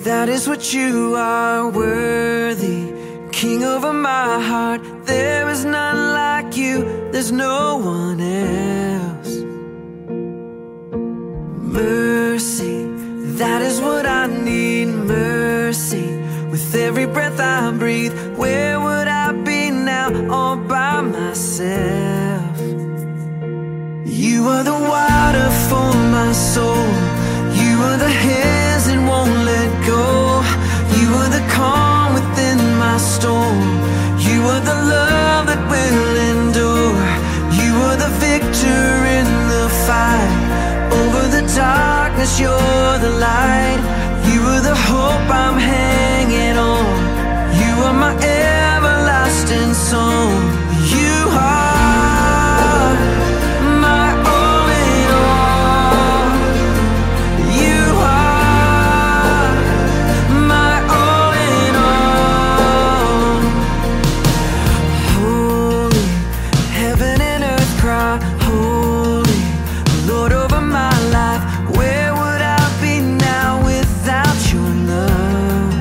That is what you are, worthy, King over my heart. There is none like you, there's no one else. Mercy, that is what I need, mercy. With every breath I breathe, where would I be now all by myself? You are the water for my soul. You are the hands that won't let go. You are the calm within my storm. You are the love that will endure. You are the victor in the fight. Over the darkness, you're the light. You are the hope I'm hanging on. You are my everlasting song. You are my all in all. You are my all in all. Holy, heaven and earth cry, holy, Lord over my life. Where would I be now without your love?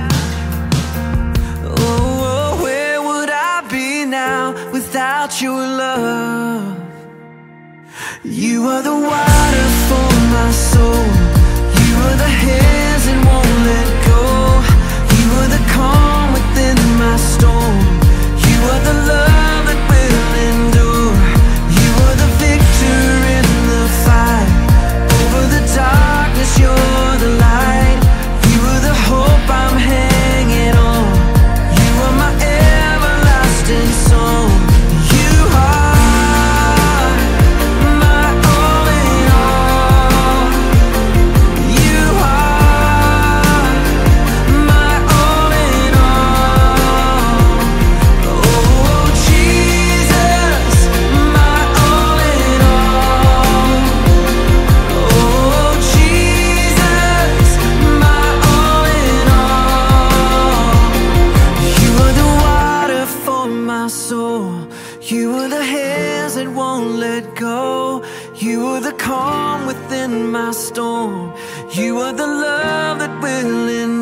Oh, where would I be now without your love? You are the water for my soul. You are the hands that won't let go. You are the calm within my storm. You are the love that will endure. You are the victor in the fight. Over the darkness, you're the light. You are the hope I'm hanging on. You are my everlasting song. You are my all in all. You are my all in all. Oh, Jesus, my all in all. Oh, Jesus, my all in all. You are the water for my soul. You are the hands that won't let go. You are the calm within my storm. You are the love that will endure.